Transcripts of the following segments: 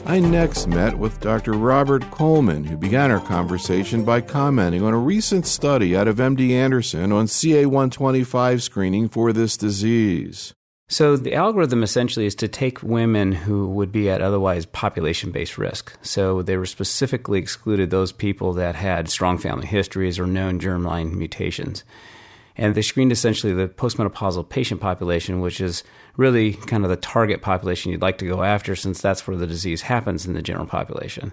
I next met with Dr. Robert Coleman, who began our conversation by commenting on a recent study out of MD Anderson on CA125 screening for this disease. So the algorithm essentially is to take women who would be at otherwise population-based risk. So they were specifically excluded those people that had strong family histories or known germline mutations. And they screened essentially the postmenopausal patient population, which is really kind of the target population you'd like to go after since that's where the disease happens in the general population.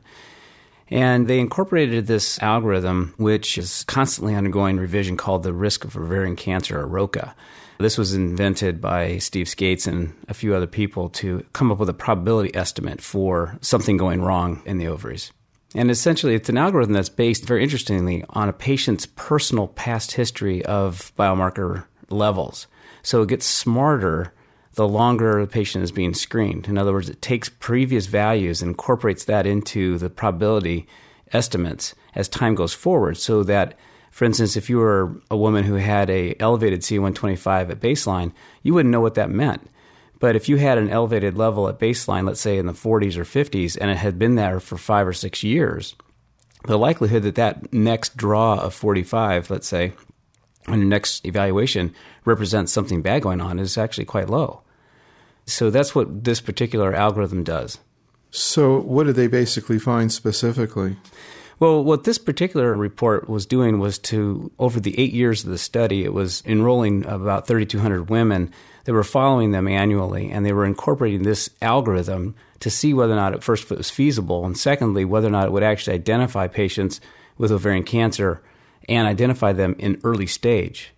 And they incorporated this algorithm, which is constantly undergoing revision, called the Risk of Ovarian Cancer, or ROCA. This was invented by Steve Skates and a few other people to come up with a probability estimate for something going wrong in the ovaries. And essentially, it's an algorithm that's based, very interestingly, on a patient's personal past history of biomarker levels. So it gets smarter the longer the patient is being screened. In other words, it takes previous values and incorporates that into the probability estimates as time goes forward, so that, for instance, if you were a woman who had an elevated CA125 at baseline, you wouldn't know what that meant. But if you had an elevated level at baseline, let's say in the 40s or 50s, and it had been there for 5 or 6 years, the likelihood that that next draw of 45, let's say, on your next evaluation represents something bad going on is actually quite low. So that's what this particular algorithm does. So what did they basically find specifically? Well, what this particular report was doing was to, over the 8 years of the study, it was enrolling about 3,200 women. They were following them annually, and they were incorporating this algorithm to see whether or not, at first, it was feasible, and secondly, whether or not it would actually identify patients with ovarian cancer and identify them in early stage.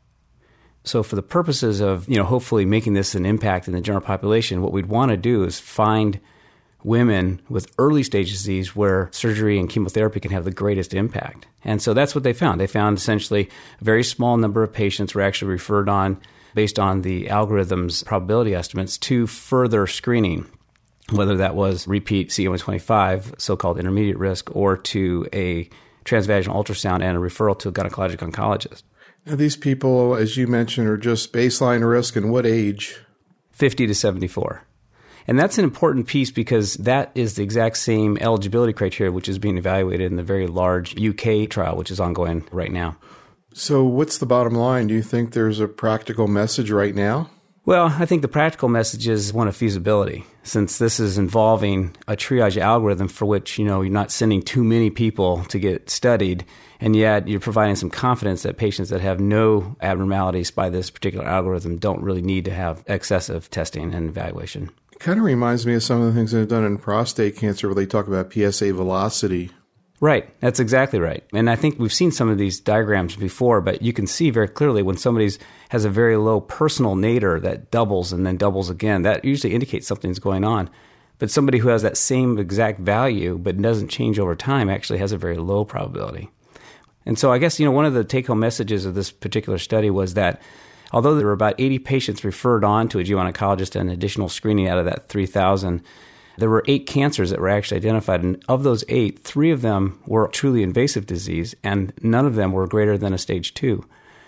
So for the purposes of, hopefully making this an impact in the general population, what we'd want to do is find women with early stage disease where surgery and chemotherapy can have the greatest impact. And so that's what they found. They found essentially a very small number of patients were actually referred on based on the algorithm's probability estimates to further screening, whether that was repeat CA125, so-called intermediate risk, or to a transvaginal ultrasound and a referral to a gynecologic oncologist. Now, these people, as you mentioned, are just baseline risk, and what age? 50 to 74. And that's an important piece because that is the exact same eligibility criteria which is being evaluated in the very large UK trial, which is ongoing right now. So what's the bottom line? Do you think there's a practical message right now? Well, I think the practical message is one of feasibility, since this is involving a triage algorithm for which, you're not sending too many people to get studied, and yet you're providing some confidence that patients that have no abnormalities by this particular algorithm don't really need to have excessive testing and evaluation. It kind of reminds me of some of the things they've done in prostate cancer where they talk about PSA velocity. Right. That's exactly right. And I think we've seen some of these diagrams before, but you can see very clearly when somebody has a very low personal nadir that doubles and then doubles again, that usually indicates something's going on. But somebody who has that same exact value but doesn't change over time actually has a very low probability. And so I guess, one of the take-home messages of this particular study was that although there were about 80 patients referred on to a GYN oncologist and additional screening out of that 3,000, there were 8 cancers that were actually identified, and of those 8, 3 of them were truly invasive disease, and none of them were greater than a stage 2.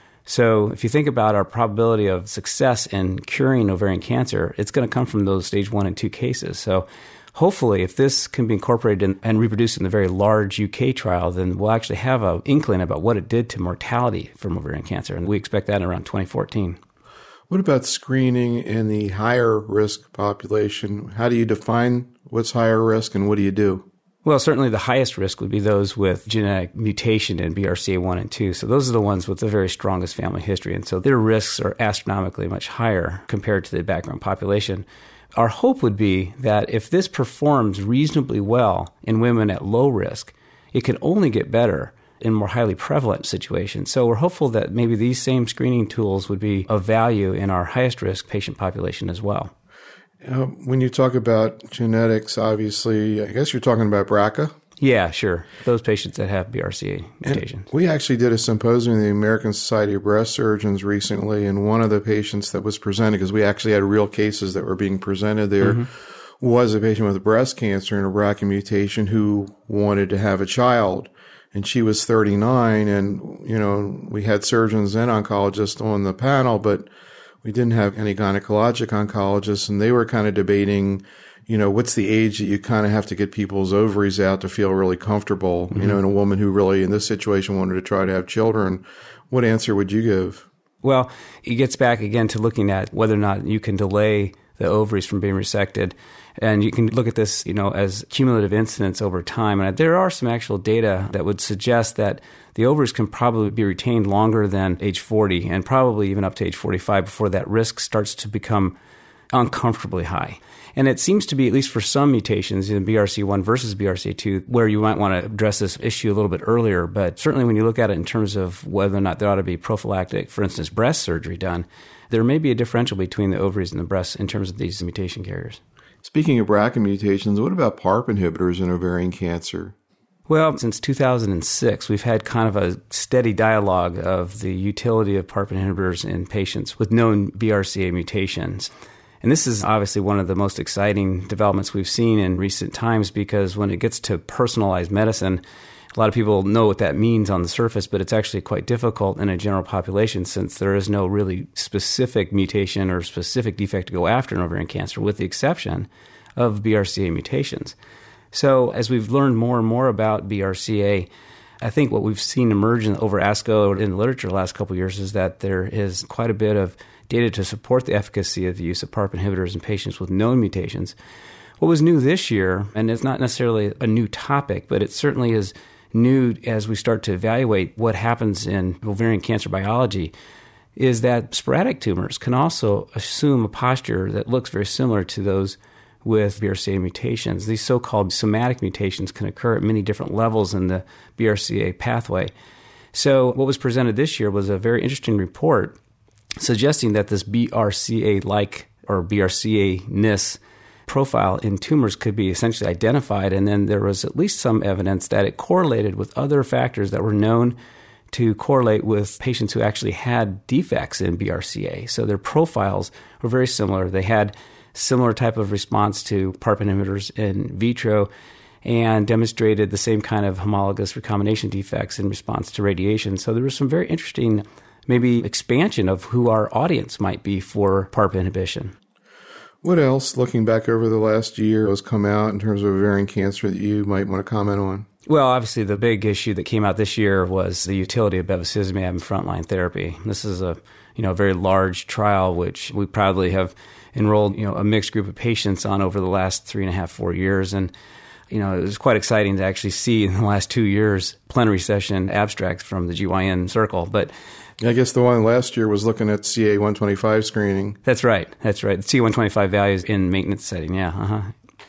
So if you think about our probability of success in curing ovarian cancer, it's going to come from those stage 1 and 2 cases. So hopefully, if this can be incorporated and reproduced in the very large UK trial, then we'll actually have an inkling about what it did to mortality from ovarian cancer, and we expect that in around 2014. What about screening in the higher risk population? How do you define what's higher risk and what do you do? Well, certainly the highest risk would be those with genetic mutation in BRCA1 and 2. So those are the ones with the very strongest family history. And so their risks are astronomically much higher compared to the background population. Our hope would be that if this performs reasonably well in women at low risk, it can only get better in more highly prevalent situations. So we're hopeful that maybe these same screening tools would be of value in our highest risk patient population as well. When you talk about genetics, obviously, I guess you're talking about BRCA? Yeah, sure. Those patients that have BRCA mutations. And we actually did a symposium in the American Society of Breast Surgeons recently, and one of the patients that was presented, because we actually had real cases that were being presented there, was a patient with breast cancer and a BRCA mutation who wanted to have a child. And she was 39, and, we had surgeons and oncologists on the panel, but we didn't have any gynecologic oncologists, and they were kind of debating, what's the age that you kind of have to get people's ovaries out to feel really comfortable? Mm-hmm. In a woman who really, in this situation, wanted to try to have children, what answer would you give? Well, it gets back again to looking at whether or not you can delay the ovaries from being resected. And you can look at this, as cumulative incidence over time. And there are some actual data that would suggest that the ovaries can probably be retained longer than age 40 and probably even up to age 45 before that risk starts to become uncomfortably high. And it seems to be, at least for some mutations in BRCA1 versus BRCA2, where you might want to address this issue a little bit earlier. But certainly when you look at it in terms of whether or not there ought to be prophylactic, for instance, breast surgery done, there may be a differential between the ovaries and the breasts in terms of these mutation carriers. Speaking of BRCA mutations, what about PARP inhibitors in ovarian cancer? Well, since 2006, we've had kind of a steady dialogue of the utility of PARP inhibitors in patients with known BRCA mutations. And this is obviously one of the most exciting developments we've seen in recent times, because when it gets to personalized medicine, a lot of people know what that means on the surface, but it's actually quite difficult in a general population since there is no really specific mutation or specific defect to go after in ovarian cancer, with the exception of BRCA mutations. So as we've learned more and more about BRCA, I think what we've seen emerge over ASCO in the literature the last couple of years is that there is quite a bit of data to support the efficacy of the use of PARP inhibitors in patients with known mutations. What was new this year, and it's not necessarily a new topic, but it certainly is new as we start to evaluate what happens in ovarian cancer biology, is that sporadic tumors can also assume a posture that looks very similar to those with BRCA mutations. These so-called somatic mutations can occur at many different levels in the BRCA pathway. So what was presented this year was a very interesting report suggesting that this BRCA-like or BRCA-ness profile in tumors could be essentially identified, and then there was at least some evidence that it correlated with other factors that were known to correlate with patients who actually had defects in BRCA. So their profiles were very similar. They had similar type of response to PARP inhibitors in vitro and demonstrated the same kind of homologous recombination defects in response to radiation. So there was some very interesting maybe expansion of who our audience might be for PARP inhibition. What else, looking back over the last year, has come out in terms of ovarian cancer that you might want to comment on? Well, obviously, the big issue that came out this year was the utility of bevacizumab in frontline therapy. This is a very large trial, which we proudly have enrolled a mixed group of patients on over the last 3.5-4 years. And it was quite exciting to actually see in the last 2 years plenary session abstracts from the GYN circle. But I guess the one last year was looking at CA125 screening. That's right. The CA125 values in maintenance setting, yeah. Uh-huh.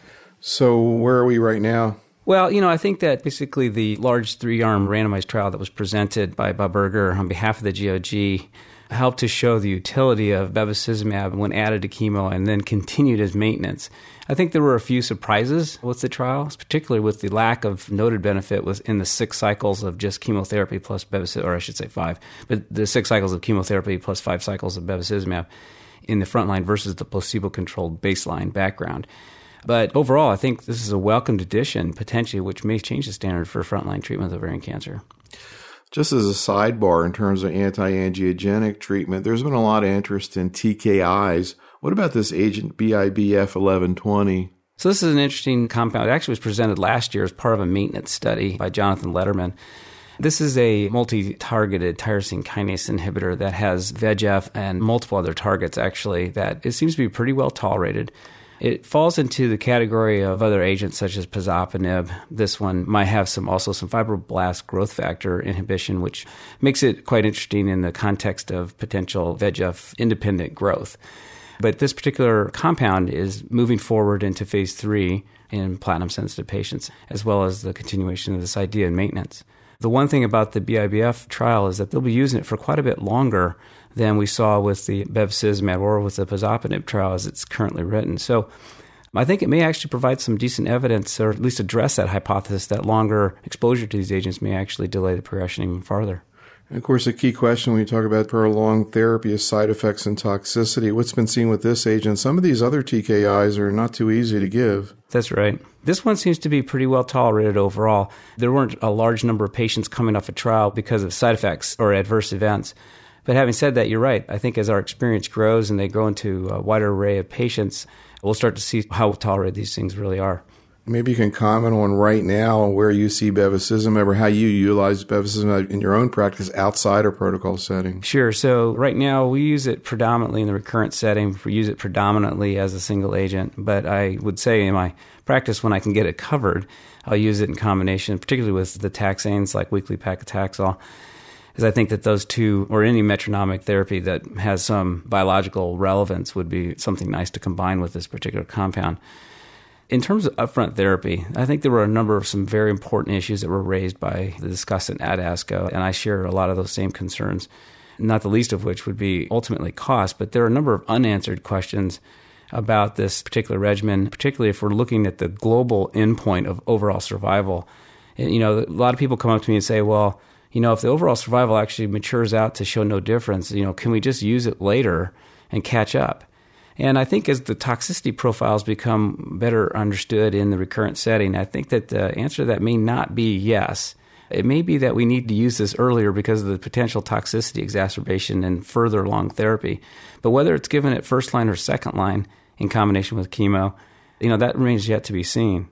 So where are we right now? Well, I think that basically the large 3-arm randomized trial that was presented by Bob Berger on behalf of the GOG helped to show the utility of bevacizumab when added to chemo and then continued as maintenance. I think there were a few surprises with the trial, particularly with the lack of noted benefit within the 6 cycles of just chemotherapy plus bevacizumab, or I should say 5, but the 6 cycles of chemotherapy plus 5 cycles of bevacizumab in the frontline versus the placebo-controlled baseline background. But overall, I think this is a welcomed addition, potentially, which may change the standard for frontline treatment of ovarian cancer. Just as a sidebar in terms of anti-angiogenic treatment, there's been a lot of interest in TKIs. What about this agent BIBF 1120? So this is an interesting compound. It actually was presented last year as part of a maintenance study by Jonathan Letterman. This is a multi-targeted tyrosine kinase inhibitor that has VEGF and multiple other targets, actually, that it seems to be pretty well tolerated. It falls into the category of other agents such as pazopanib. This one might have also some fibroblast growth factor inhibition, which makes it quite interesting in the context of potential VEGF-independent growth. But this particular compound is moving forward into phase 3 in platinum-sensitive patients, as well as the continuation of this idea in maintenance. The one thing about the BIBF trial is that they'll be using it for quite a bit longer than we saw with the bevacizumab or with the pazopanib trial as it's currently written. So I think it may actually provide some decent evidence, or at least address that hypothesis that longer exposure to these agents may actually delay the progression even farther. And of course, a key question when you talk about prolonged therapy is side effects and toxicity. What's been seen with this agent? Some of these other TKIs are not too easy to give. That's right. This one seems to be pretty well tolerated overall. There weren't a large number of patients coming off a trial because of side effects or adverse events. But having said that, you're right. I think as our experience grows and they grow into a wider array of patients, we'll start to see how tolerated these things really are. Maybe you can comment on right now where you see bevacizumab or how you utilize bevacizumab in your own practice outside a protocol setting. Sure. So right now we use it predominantly in the recurrent setting. We use it predominantly as a single agent. But I would say in my practice, when I can get it covered, I'll use it in combination, particularly with the taxanes like weekly paclitaxel, because I think that those two, or any metronomic therapy that has some biological relevance, would be something nice to combine with this particular compound. In terms of upfront therapy, I think there were a number of some very important issues that were raised by the discussant at ASCO, and I share a lot of those same concerns, not the least of which would be ultimately cost, but there are a number of unanswered questions about this particular regimen, particularly if we're looking at the global endpoint of overall survival. You know, a lot of people come up to me and say, well, you know, if the overall survival actually matures out to show no difference, you know, can we just use it later and catch up? And I think as the toxicity profiles become better understood in the recurrent setting, I think that the answer to that may not be yes. It may be that we need to use this earlier because of the potential toxicity exacerbation and further along therapy. But whether it's given at first line or second line in combination with chemo, you know, that remains yet to be seen.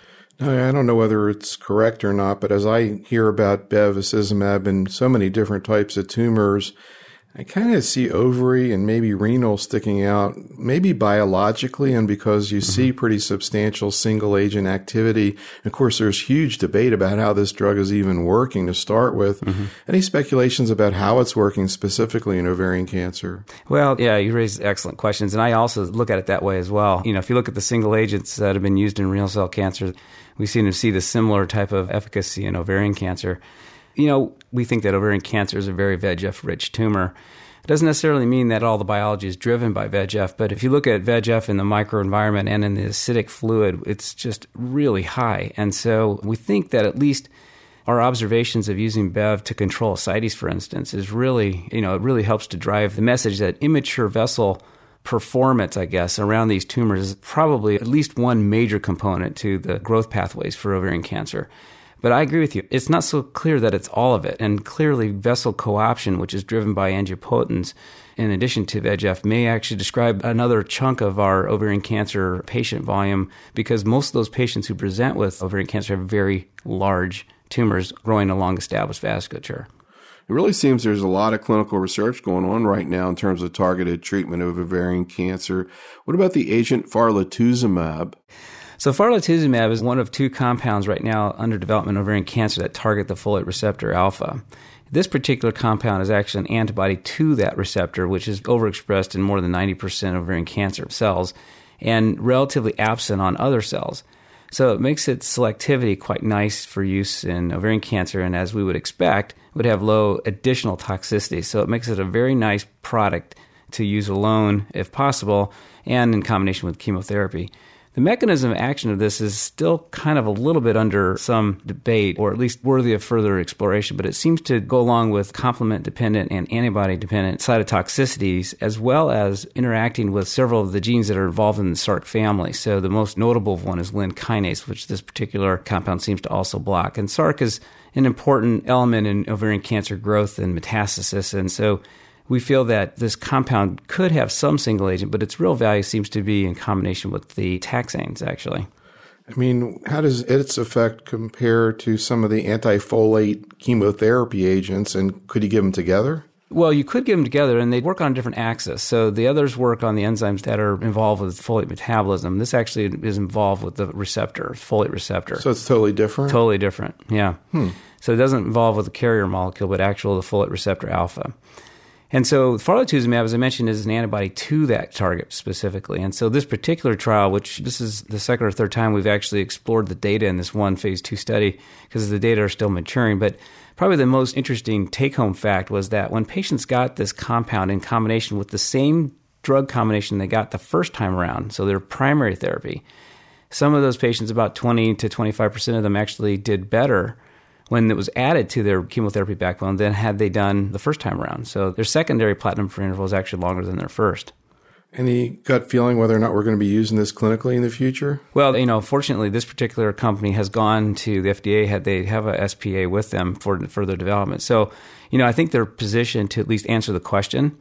I don't know whether it's correct or not, but as I hear about bevacizumab in so many different types of tumors, I kind of see ovary and maybe renal sticking out, maybe biologically, and because you see pretty substantial single-agent activity. Of course, there's huge debate about how this drug is even working to start with. Any speculations about how it's working specifically in ovarian cancer? Well, yeah, you raise excellent questions, and I also look at it that way as well. You know, if you look at the single agents that have been used in renal cell cancer, we seem to see the similar type of efficacy in ovarian cancer. You know, we think that ovarian cancer is a very VEGF-rich tumor. It doesn't necessarily mean that all the biology is driven by VEGF, but if you look at VEGF in the microenvironment and in the acidic fluid, it's just really high. And so we think that at least our observations of using Bev to control ascites, for instance, is really, you know, it really helps to drive the message that immature vessel performance, I guess, around these tumors is probably at least one major component to the growth pathways for ovarian cancer. But I agree with you. It's not so clear that it's all of it. And clearly vessel cooption, which is driven by angiopotence, in addition to VEGF, may actually describe another chunk of our ovarian cancer patient volume, because most of those patients who present with ovarian cancer have very large tumors growing along established vasculature. It really seems there's a lot of clinical research going on right now in terms of targeted treatment of ovarian cancer. What about the agent farletuzumab? So farletuzumab is one of two compounds right now under development in ovarian cancer that target the folate receptor alpha. This particular compound is actually an antibody to that receptor, which is overexpressed in more than 90% of ovarian cancer cells and relatively absent on other cells. So it makes its selectivity quite nice for use in ovarian cancer, and as we would expect, would have low additional toxicity. So it makes it a very nice product to use alone, if possible, and in combination with chemotherapy. The mechanism of action of this is still kind of a little bit under some debate, or at least worthy of further exploration, but it seems to go along with complement-dependent and antibody-dependent cytotoxicities, as well as interacting with several of the genes that are involved in the Src family. So the most notable one is Lin kinase, which this particular compound seems to also block. And Src is an important element in ovarian cancer growth and metastasis, and so we feel that this compound could have some single agent, but its real value seems to be in combination with the taxanes, actually. I mean, how does its effect compare to some of the antifolate chemotherapy agents, and could you give them together? Well, you could give them together, and they work on a different axis. So the others work on the enzymes that are involved with folate metabolism. This actually is involved with the receptor, folate receptor. So it's totally different? Totally different, yeah. So it doesn't involve with the carrier molecule, but actually the folate receptor alpha. And so farletuzumab, as I mentioned, is an antibody to that target specifically. And so this particular trial, which this is the second or third time we've actually explored the data in this one phase 2 study because the data are still maturing, but probably the most interesting take-home fact was that when patients got this compound in combination with the same drug combination they got the first time around, so their primary therapy, some of those patients, about 20 to 25% of them actually did better when it was added to their chemotherapy backbone than had they done the first time around. So their secondary platinum-free interval is actually longer than their first. Any gut feeling whether or not we're going to be using this clinically in the future? Well, you know, fortunately, this particular company has gone to the FDA. They have a SPA with them for further development. So, you know, I think they're positioned to at least answer the question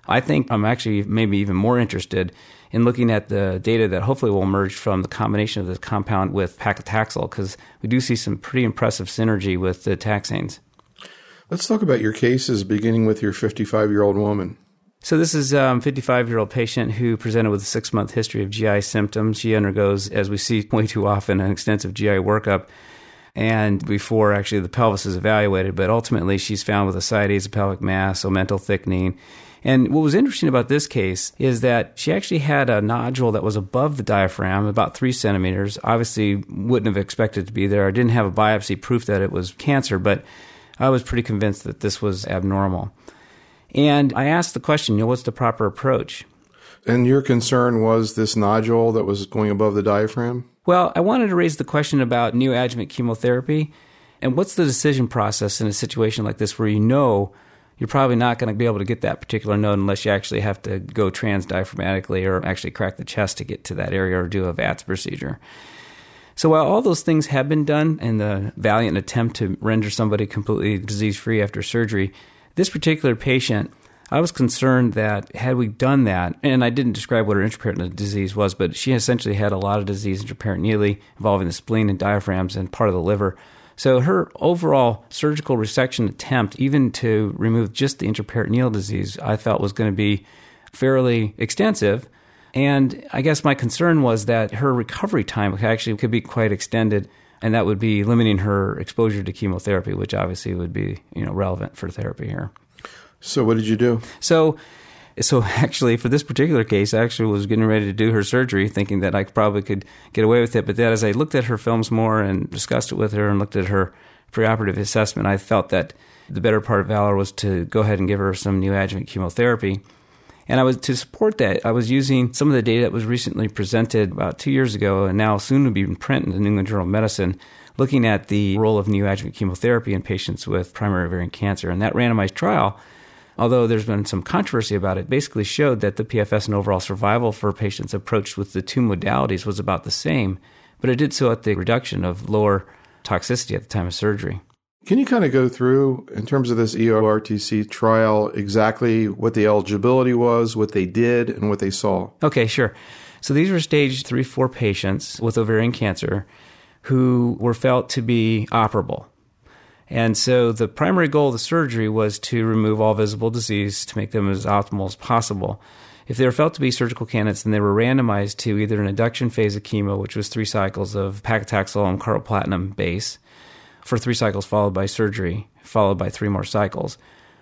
I think I'm actually maybe even more interested in looking at the data that hopefully will emerge from the combination of this compound with paclitaxel, because we do see some pretty impressive synergy with the taxanes. Let's talk about your cases, beginning with your 55-year-old woman. So this is a 55-year-old patient who presented with a 6-month history of GI symptoms. She undergoes, as we see way too often, an extensive GI workup, and before actually the pelvis is evaluated, but ultimately she's found with a side pelvic mass, omental thickening. And what was interesting about this case is that she actually had a nodule that was above the diaphragm, about 3 centimeters. Obviously, wouldn't have expected it to be there. I didn't have a biopsy proof that it was cancer, but I was pretty convinced that this was abnormal. And I asked the question, what's the proper approach? And your concern was this nodule that was going above the diaphragm? Well, I wanted to raise the question about neoadjuvant chemotherapy and what's the decision process in a situation like this where you know you're probably not going to be able to get that particular node unless you actually have to go transdiaphragmatically or actually crack the chest to get to that area or do a VATS procedure. So while all those things have been done in the valiant attempt to render somebody completely disease-free after surgery, this particular patient, I was concerned that had we done that, and I didn't describe what her intraperitoneal disease was, but she essentially had a lot of disease intraperitoneally involving the spleen and diaphragms and part of the liver. So her overall surgical resection attempt, even to remove just the intraperitoneal disease, I felt was going to be fairly extensive. And I guess my concern was that her recovery time actually could be quite extended, and that would be limiting her exposure to chemotherapy, which obviously would be, relevant for therapy here. So what did you do? So actually, for this particular case, I actually was getting ready to do her surgery, thinking that I probably could get away with it. But then as I looked at her films more and discussed it with her and looked at her preoperative assessment, I felt that the better part of valor was to go ahead and give her some neoadjuvant chemotherapy. And to support that, I was using some of the data that was recently presented about 2 years ago and now soon to be in print in the New England Journal of Medicine, looking at the role of neoadjuvant chemotherapy in patients with primary ovarian cancer. And that randomized trial, although there's been some controversy about it, basically showed that the PFS and overall survival for patients approached with the two modalities was about the same, but it did so at the reduction of lower toxicity at the time of surgery. Can you kind of go through, in terms of this EORTC trial, exactly what the eligibility was, what they did, and what they saw? Okay, sure. So these were stage 3-4 patients with ovarian cancer who were felt to be operable. And so the primary goal of the surgery was to remove all visible disease to make them as optimal as possible. If they were felt to be surgical candidates, then they were randomized to either an induction phase of chemo, which was 3 cycles of paclitaxel and carboplatin base, for 3 cycles followed by surgery, followed by 3 more cycles,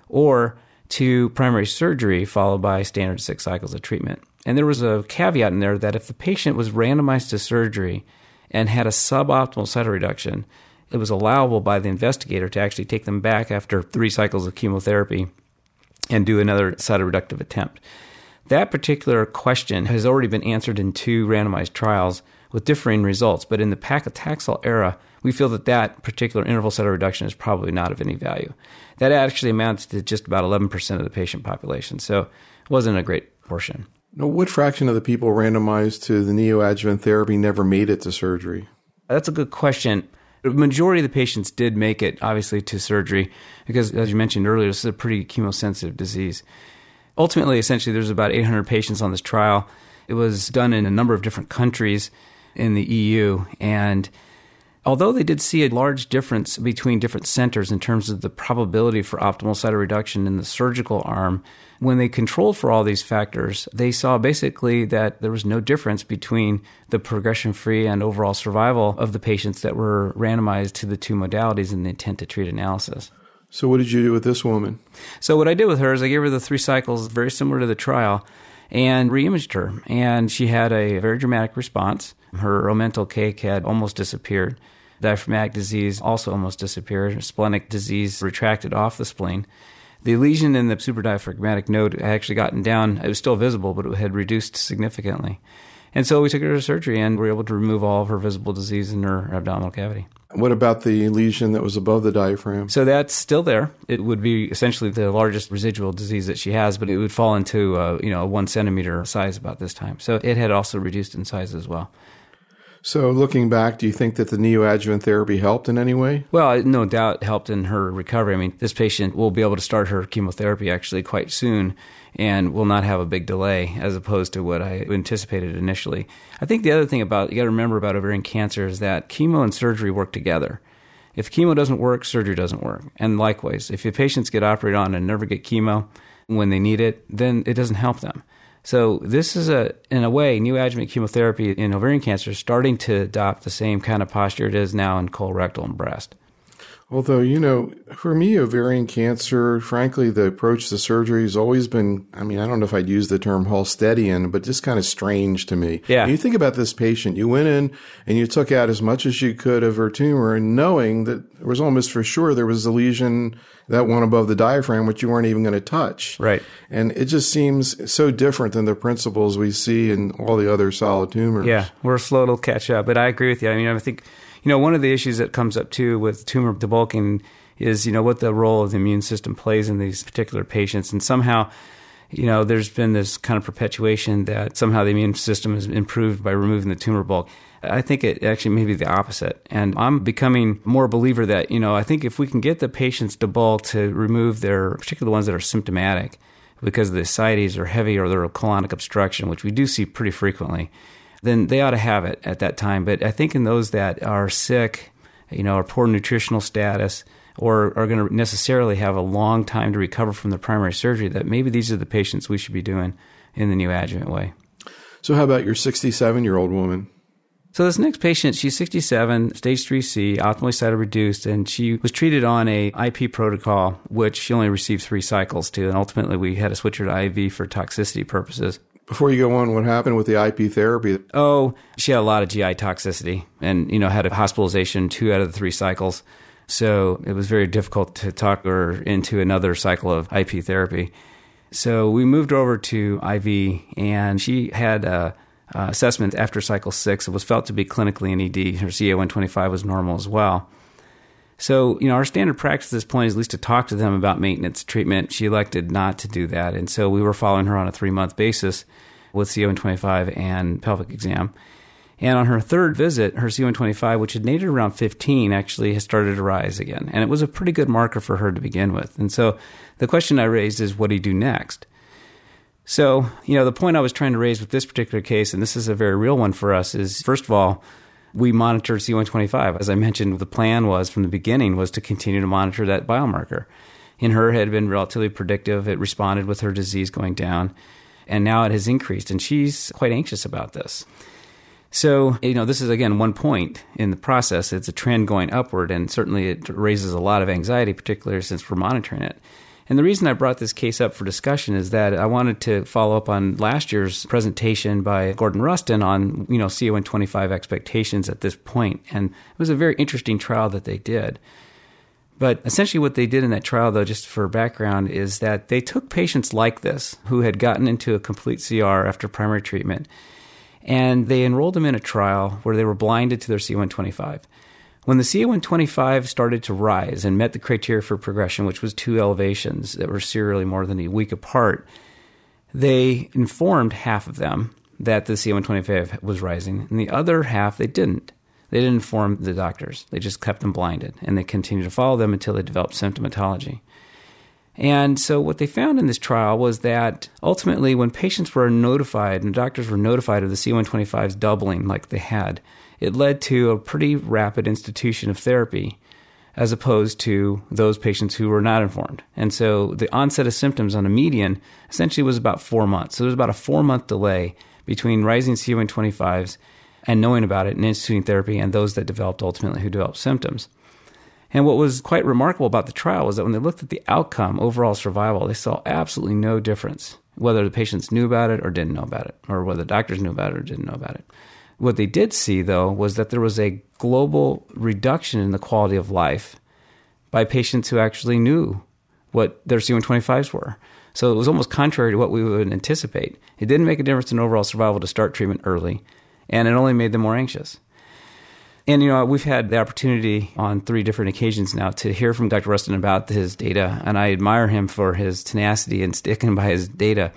or to primary surgery followed by standard 6 cycles of treatment. And there was a caveat in there that if the patient was randomized to surgery and had a suboptimal cytoreduction, it was allowable by the investigator to actually take them back after 3 cycles of chemotherapy and do another cytoreductive attempt. That particular question has already been answered in 2 randomized trials with differing results, but in the paclitaxel era, we feel that particular interval cytoreduction is probably not of any value. That actually amounts to just about 11% of the patient population, so it wasn't a great portion. Now, what fraction of the people randomized to the neoadjuvant therapy never made it to surgery? That's a good question. The majority of the patients did make it, obviously, to surgery because, as you mentioned earlier, this is a pretty chemosensitive disease. Ultimately, essentially, there's about 800 patients on this trial. It was done in a number of different countries in the EU, and although they did see a large difference between different centers in terms of the probability for optimal cytoreduction in the surgical arm, when they controlled for all these factors, they saw basically that there was no difference between the progression-free and overall survival of the patients that were randomized to the 2 modalities in the intent-to-treat analysis. So what did you do with this woman? So what I did with her is I gave her the 3 cycles, very similar to the trial, and re-imaged her. And she had a very dramatic response. Her omental cake had almost disappeared. Diaphragmatic disease also almost disappeared. Splenic disease retracted off the spleen. The lesion in the supradiaphragmatic node had actually gotten down. It was still visible, but it had reduced significantly. And so we took her to surgery and were able to remove all of her visible disease in her abdominal cavity. What about the lesion that was above the diaphragm? So that's still there. It would be essentially the largest residual disease that she has, but it would fall into a 1 centimeter size about this time. So it had also reduced in size as well. So looking back, do you think that the neoadjuvant therapy helped in any way? Well, no doubt helped in her recovery. I mean, this patient will be able to start her chemotherapy actually quite soon and will not have a big delay as opposed to what I anticipated initially. I think the other thing you got to remember about ovarian cancer is that chemo and surgery work together. If chemo doesn't work, surgery doesn't work. And likewise, if your patients get operated on and never get chemo when they need it, then it doesn't help them. So this is, in a way, neoadjuvant chemotherapy in ovarian cancer is starting to adopt the same kind of posture it is now in colorectal and breast. Although, for me, ovarian cancer, frankly, the approach to surgery has always been, I don't know if I'd use the term Halstedian, but just kind of strange to me. Yeah. And you think about this patient, you went in and you took out as much as you could of her tumor, and knowing that it was almost for sure there was a lesion, that one above the diaphragm, which you weren't even going to touch. Right. And it just seems so different than the principles we see in all the other solid tumors. Yeah, we're slow to catch up, but I agree with you. I think one of the issues that comes up, too, with tumor debulking is, what the role of the immune system plays in these particular patients. And somehow, there's been this kind of perpetuation that somehow the immune system is improved by removing the tumor bulk. I think it actually may be the opposite. And I'm becoming more a believer that, I think if we can get the patients debulk to remove particularly the ones that are symptomatic because the ascites are heavy or they're a colonic obstruction, which we do see pretty frequently, then they ought to have it at that time. But I think in those that are sick, or poor nutritional status, or are going to necessarily have a long time to recover from the primary surgery, that maybe these are the patients we should be doing in the neoadjuvant way. So how about your 67-year-old woman? So this next patient, she's 67, stage 3C, optimally cytoreduced, and she was treated on a IP protocol, which she only received 3 cycles to, and ultimately we had to switch her to IV for toxicity purposes. Before you go on, what happened with the IP therapy? Oh, she had a lot of GI toxicity and, had a hospitalization 2 out of the 3 cycles. So it was very difficult to talk her into another cycle of IP therapy. So we moved her over to IV, and she had assessment after cycle 6. It was felt to be clinically an ED. Her CA-125 was normal as well. So, our standard practice at this point is at least to talk to them about maintenance treatment. She elected not to do that. And so we were following her on a 3-month basis with CA-125 and pelvic exam. And on her 3rd visit, her CA-125, which had nated around 15, actually has started to rise again. And it was a pretty good marker for her to begin with. And so the question I raised is, what do you do next? So, the point I was trying to raise with this particular case, and this is a very real one for us, is, first of all, we monitored CA-125. As I mentioned, the plan was from the beginning was to continue to monitor that biomarker. In her, it had been relatively predictive. It responded with her disease going down, and now it has increased, and she's quite anxious about this. So, this is, again, one point in the process. It's a trend going upward, and certainly it raises a lot of anxiety, particularly since we're monitoring it. And the reason I brought this case up for discussion is that I wanted to follow up on last year's presentation by Gordon Rustin on, CA-125 expectations at this point. And it was a very interesting trial that they did. But essentially what they did in that trial, though, just for background, is that they took patients like this who had gotten into a complete CR after primary treatment, and they enrolled them in a trial where they were blinded to their CA-125. When the CA-125 started to rise and met the criteria for progression, which was 2 elevations that were serially more than a week apart, they informed half of them that the CA-125 was rising, and the other half they didn't. They didn't inform the doctors. They just kept them blinded, and they continued to follow them until they developed symptomatology. And so what they found in this trial was that ultimately when patients were notified and doctors were notified of the CA-125's doubling like they had, it led to a pretty rapid institution of therapy as opposed to those patients who were not informed. And so the onset of symptoms on a median essentially was about 4 months. So there was about a 4-month delay between rising CA-125s and knowing about it and instituting therapy and those that developed ultimately who developed symptoms. And what was quite remarkable about the trial was that when they looked at the outcome, overall survival, they saw absolutely no difference, whether the patients knew about it or didn't know about it, or whether doctors knew about it or didn't know about it. What they did see, though, was that there was a global reduction in the quality of life by patients who actually knew what their CA-125s were. So it was almost contrary to what we would anticipate. It didn't make a difference in overall survival to start treatment early, and it only made them more anxious. And, we've had the opportunity on 3 different occasions now to hear from Dr. Rustin about his data, and I admire him for his tenacity and sticking by his data.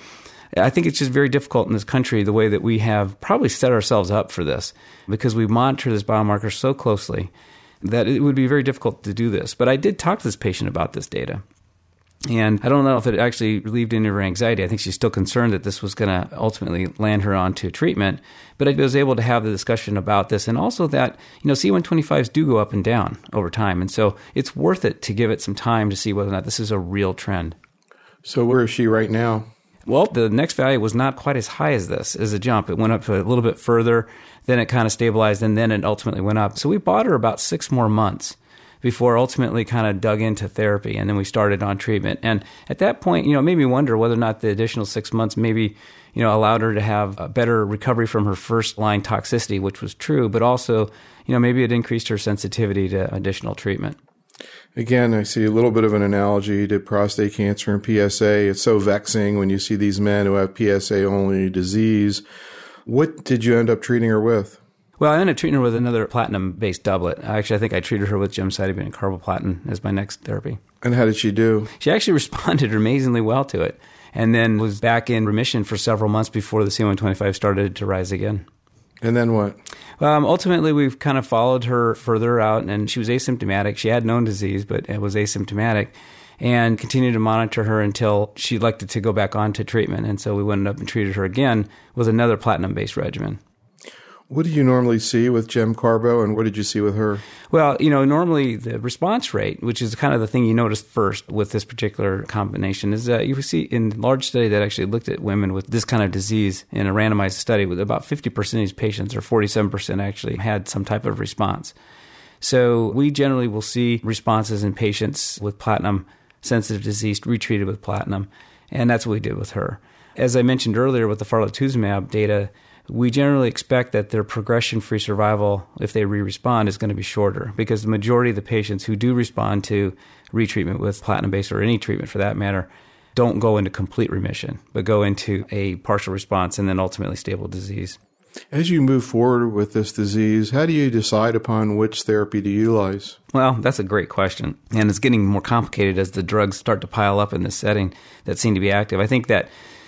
I think it's just very difficult in this country, the way that we have probably set ourselves up for this, because we monitor this biomarker so closely that it would be very difficult to do this. But I did talk to this patient about this data. And I don't know if it actually relieved any of her anxiety. I think she's still concerned that this was going to ultimately land her onto treatment. But I was able to have the discussion about this, and also that, C125s do go up and down over time. And so it's worth it to give it some time to see whether or not this is a real trend. So where is she right now? Well, the next value was not quite as high as this, as a jump. It went up a little bit further, then it kind of stabilized, and then it ultimately went up. So we bought her about 6 more months before ultimately kind of dug into therapy, and then we started on treatment. And at that point, it made me wonder whether or not the additional 6 months maybe, allowed her to have a better recovery from her first-line toxicity, which was true, but also, maybe it increased her sensitivity to additional treatment. Again, I see a little bit of an analogy to prostate cancer and PSA. It's so vexing when you see these men who have PSA-only disease. What did you end up treating her with? Well, I ended up treating her with another platinum-based doublet. Actually, I think I treated her with gemcitabine and carboplatin as my next therapy. And how did she do? She actually responded amazingly well to it, and then was back in remission for several months before the C125 started to rise again. And then what? Ultimately, we've kind of followed her further out, and she was asymptomatic. She had known disease, but it was asymptomatic, and continued to monitor her until she elected to go back on to treatment. And so we went up and treated her again with another platinum-based regimen. What do you normally see with Gem-Carbo, and what did you see with her? Well, normally the response rate, which is kind of the thing you noticed first with this particular combination, is that you see in a large study that actually looked at women with this kind of disease in a randomized study, with about 50% of these patients, or 47% actually, had some type of response. So we generally will see responses in patients with platinum-sensitive disease retreated with platinum, and that's what we did with her. As I mentioned earlier with the farletuzumab data, we generally expect that their progression-free survival, if they re-respond, is going to be shorter, because the majority of the patients who do respond to retreatment with platinum-based, or any treatment for that matter, don't go into complete remission, but go into a partial response and then ultimately stable disease. As you move forward with this disease, how do you decide upon which therapy to utilize? Well, that's a great question. And it's getting more complicated as the drugs start to pile up in this setting that seem to be active. I think that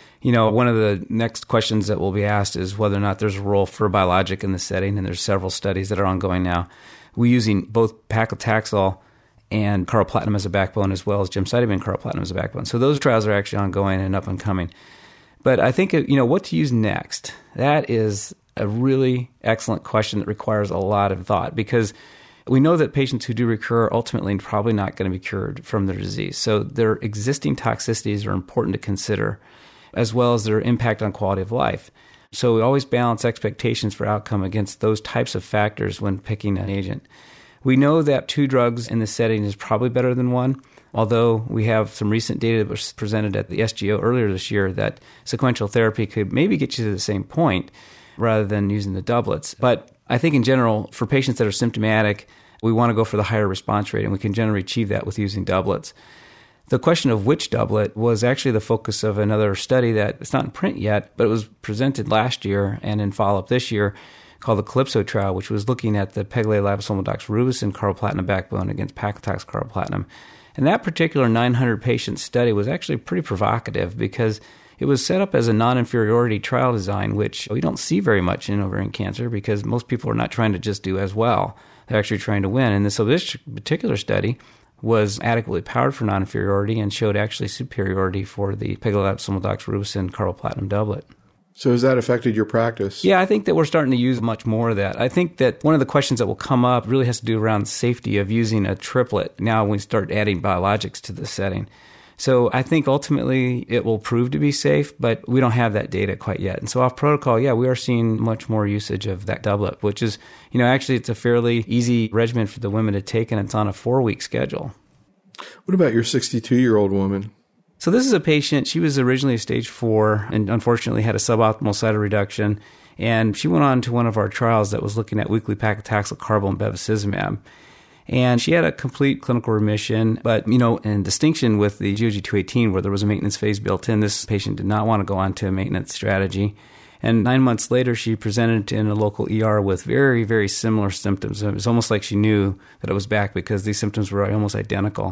one of the next questions that will be asked is whether or not there's a role for a biologic in this setting, and there's several studies that are ongoing now. We're using both paclitaxel and carboplatin as a backbone, as well as gemcitabine and carboplatin as a backbone. So those trials are actually ongoing and up and coming. But I think, what to use next, that is a really excellent question that requires a lot of thought, because we know that patients who do recur are ultimately probably not going to be cured from their disease. So their existing toxicities are important to consider, as well as their impact on quality of life. So we always balance expectations for outcome against those types of factors when picking an agent. We know that 2 drugs in this setting is probably better than 1, although we have some recent data that was presented at the SGO earlier this year that sequential therapy could maybe get you to the same point rather than using the doublets. But I think in general, for patients that are symptomatic, we want to go for the higher response rate, and we can generally achieve that with using doublets. The question of which doublet was actually the focus of another study that it's not in print yet, but it was presented last year and in follow-up this year, called the Calypso trial, which was looking at the pegylated liposomal doxorubicin carboplatin backbone against paclitaxel carboplatin. And that particular 900-patient study was actually pretty provocative, because it was set up as a non-inferiority trial design, which we don't see very much in ovarian cancer, because most people are not trying to just do as well. They're actually trying to win. And so this particular study was adequately powered for non-inferiority and showed actually superiority for the pegylated liposomal doxorubicin carboplatin doublet. So has that affected your practice? Yeah, I think that we're starting to use much more of that. I think that one of the questions that will come up really has to do around safety of using a triplet now when we start adding biologics to the setting. So I think ultimately it will prove to be safe, but we don't have that data quite yet. And so off protocol, we are seeing much more usage of that doublet, which is, actually it's a fairly easy regimen for the women to take, and it's on a 4-week schedule. What about your 62-year-old woman? So this is a patient, she was originally stage 4 and unfortunately had a suboptimal cytoreduction. And she went on to one of our trials that was looking at weekly paclitaxel carbo and bevacizumab. And she had a complete clinical remission, but, in distinction with the GOG 218, where there was a maintenance phase built in, this patient did not want to go on to a maintenance strategy. And 9 months later, she presented in a local ER with very, very similar symptoms. It was almost like she knew that it was back, because these symptoms were almost identical.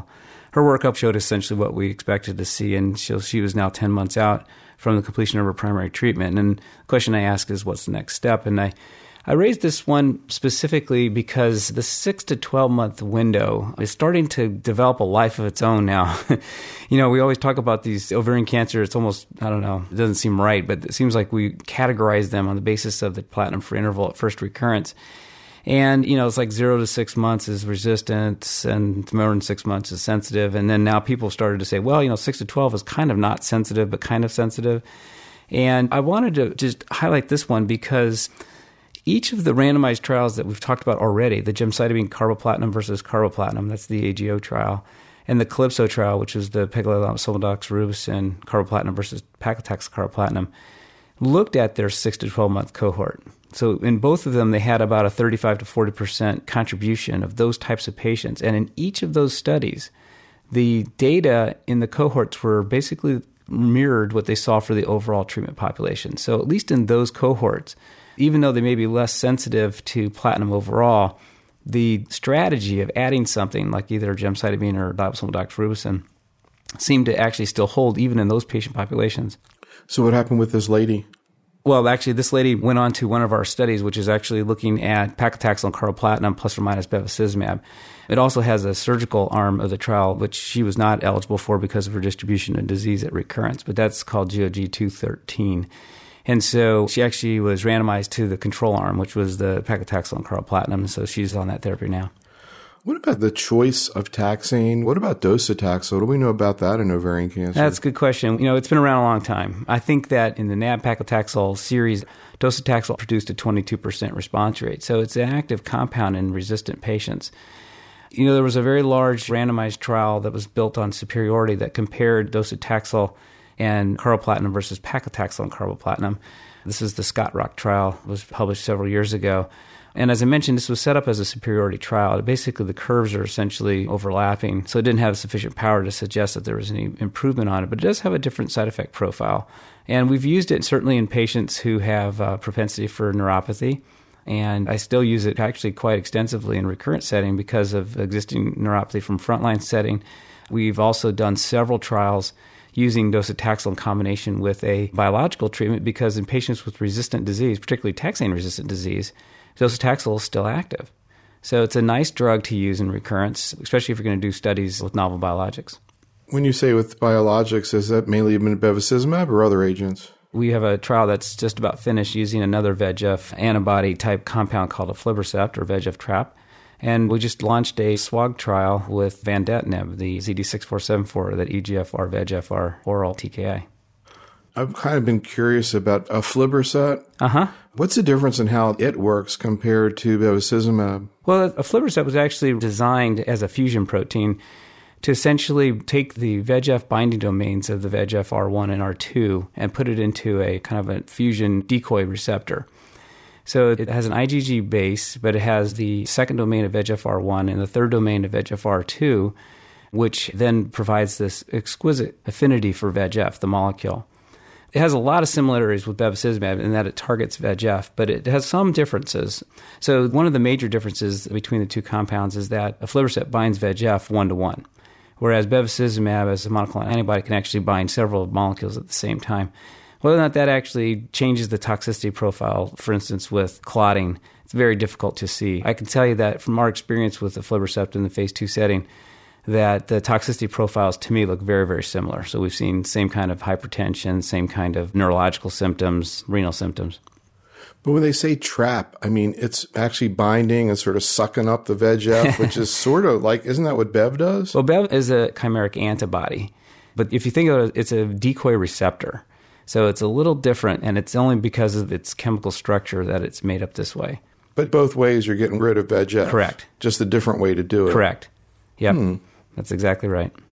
her workup showed essentially what we expected to see, and she was now 10 months out from the completion of her primary treatment. And the question I ask is, what's the next step? And I raised this one specifically because the 6 to 12 month window is starting to develop a life of its own now. We always talk about these ovarian cancer. It's almost, I don't know, it doesn't seem right, but it seems like we categorize them on the basis of the platinum-free interval at first recurrence. And, it's like 0 to 6 months is resistant and more than 6 months is sensitive. And then now people started to say, well, 6 to 12 is kind of not sensitive, but kind of sensitive. And I wanted to just highlight this one because each of the randomized trials that we've talked about already, the gemcitabine carboplatin versus carboplatin, that's the AGO trial, and the Calypso trial, which is the pegloticase doxorubicin carboplatin versus paclitaxel carboplatin, looked at their 6 to 12 month cohort. So in both of them, they had about a 35 to 40% contribution of those types of patients. And in each of those studies, the data in the cohorts were basically mirrored what they saw for the overall treatment population. So at least in those cohorts, even though they may be less sensitive to platinum overall, the strategy of adding something like either gemcitabine or liposomal doxorubicin seemed to actually still hold even in those patient populations. So what happened with this lady? Well, actually, this lady went on to one of our studies, which is actually looking at paclitaxel and carboplatin plus or minus bevacizumab. It also has a surgical arm of the trial, which she was not eligible for because of her distribution of disease at recurrence, but that's called GOG 213. And so she actually was randomized to the control arm, which was the paclitaxel and carboplatin, so she's on that therapy now. What about the choice of taxane? What about docetaxel? What do we know about that in ovarian cancer? That's a good question. It's been around a long time. I think that in the nab-paclitaxel series, docetaxel produced a 22% response rate. So it's an active compound in resistant patients. There was a very large randomized trial that was built on superiority that compared docetaxel and carboplatin versus paclitaxel and carboplatin. This is the Scott Rock trial. It was published several years ago. And as I mentioned, this was set up as a superiority trial. Basically, the curves are essentially overlapping, so it didn't have sufficient power to suggest that there was any improvement on it, but it does have a different side effect profile. And we've used it certainly in patients who have propensity for neuropathy, and I still use it actually quite extensively in recurrent setting because of existing neuropathy from frontline setting. We've also done several trials using docetaxel in combination with a biological treatment because in patients with resistant disease, particularly taxane-resistant disease, docetaxel is still active. So it's a nice drug to use in recurrence, especially if you're going to do studies with novel biologics. When you say with biologics, is that mainly bevacizumab or other agents? We have a trial that's just about finished using another VEGF antibody-type compound called aflibercept or VEGF trap. And we just launched a SWOG trial with vandetanib, the ZD6474, that EGFR, VEGFR oral TKI. I've kind of been curious about aflibercept. What's the difference in how it works compared to bevacizumab? Well, aflibercept was actually designed as a fusion protein to essentially take the VEGF binding domains of the VEGF-R1 and R2 and put it into a kind of a fusion decoy receptor. So it has an IgG base, but it has the second domain of VEGF-R1 and the third domain of VEGF-R2, which then provides this exquisite affinity for VEGF, the molecule. It has a lot of similarities with bevacizumab in that it targets VEGF, but it has some differences. So one of the major differences between the two compounds is that aflibercept binds VEGF 1-to-1, whereas bevacizumab as a monoclonal antibody can actually bind several molecules at the same time. Whether or not that actually changes the toxicity profile, for instance, with clotting, it's very difficult to see. I can tell you that from our experience with aflibercept in the phase 2 setting, that the toxicity profiles to me look very, very similar. So we've seen same kind of hypertension, same kind of neurological symptoms, renal symptoms. But when they say trap, I mean, it's actually binding and sort of sucking up the VEGF, which is sort of like, isn't that what Bev does? Well, Bev is a chimeric antibody. But if you think of it, it's a decoy receptor. So it's a little different, and it's only because of its chemical structure that it's made up this way. But both ways you're getting rid of VEGF. Correct. Just a different way to do it. Correct. Yep. That's exactly right.